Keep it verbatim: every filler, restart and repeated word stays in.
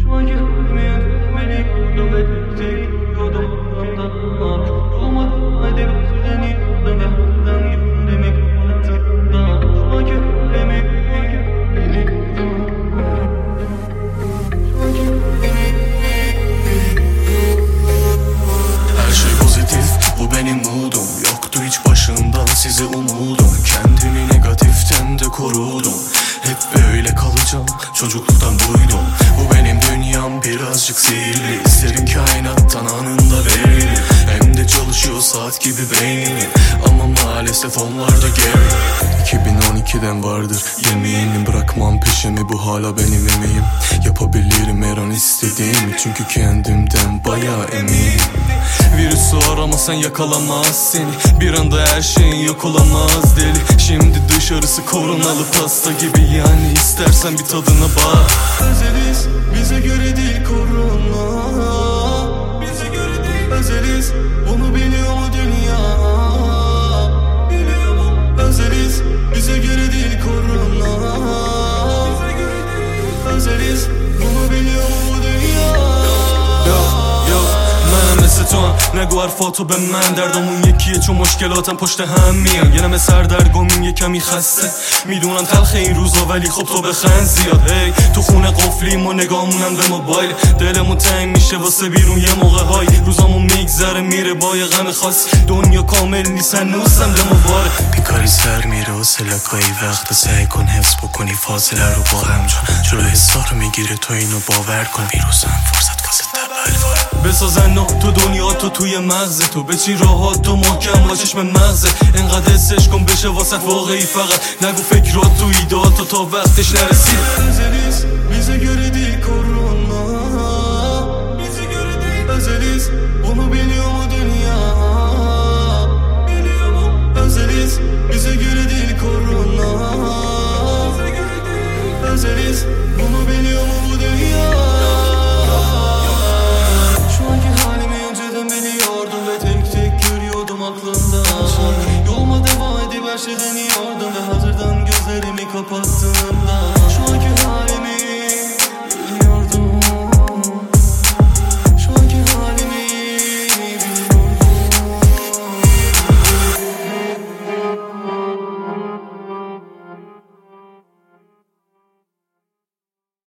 Şu anki halimi beni yordum ve tek yordum aklımda. Olmadı hadi seni yordum ve hızdan yüreğimi kapattım da. Şu anki halimi beni yordum. Şu anki halimi. Her şey pozitif, bu benim moodum. Yoktu hiç başından size umudum. Kendimi negatiften de korudum. Hep böyle kalacağım, çocukluktan duydum. Bu benim dünyam, birazcık sihirli. İsterim kainattan anında veririm. Hem de çalışıyor saat gibi beynim. Ama maalesef onlar da geri. iki bin on ikiden vardır yeminim. Bırakmam peşimi, bu hala benim emeğim. Yapabilirim her an istediğimi, çünkü kendimden bayağı eminim. Virüsü aramasan yakalamaz seni. Bir anda her şeyin yok olamaz deli. Şimdi dışarısı koronalı pasta gibi, yani istersen bir tadına bak. Özeliz, bize göre değil korona. Bize göre değil. Özeliz, bunu biliyor mu dünya? Biliyor mu? Özeliz, bize göre değil korona. Bize göre değil. Özeliz, bunu biliyor mu bu dünya? Yo, yo, من مثل تو هم نگو حرفاتو به من. دردمون یکیه چون مشکلاتم پشت هم میان. یه نمه سردرگمیم یه کمی خسته. میدونم تلخه این روزا ولی خب تو بخند زیاد. هی تو خونه قفلیم و نگامونم به موبایل. دلمون تنگ میشه واسه بیرون یه موقع های. روزامون میگذره میره با یه غم خاص. دنیا کامل نیست هنوزم دمو باره. بیکاری سر میره و سلکایی وقت. سعی کن حفظ بکنی فاصله رو با هم، چون جلو حسا رو میگیره. تو اینو باور کن، ویروسم فرصت واسه تبلوره. بسازن تو دنیا تو توی مغز تو. بچین راحت تو محکم با چشم مغزه. انقدر حسش کن بشه واسه واقعی. فقط نگو فکرات تو ایدات تو تا وقتش نرسید. Özeliz, bize göre değil korona. Bize göre değil. Özeliz, bunu biliyor mu dünya? Biliyor mu? Özeliz, bize göre değil korona. Bize göre değil. Özeliz, bunu biliyor mu bu dünya? Şu anki halimi önceden biliyordum ve tek tek görüyordum aklımda. Yoluma devam edip her şey deniyordum ve hazırdan gözlerimi kapattım.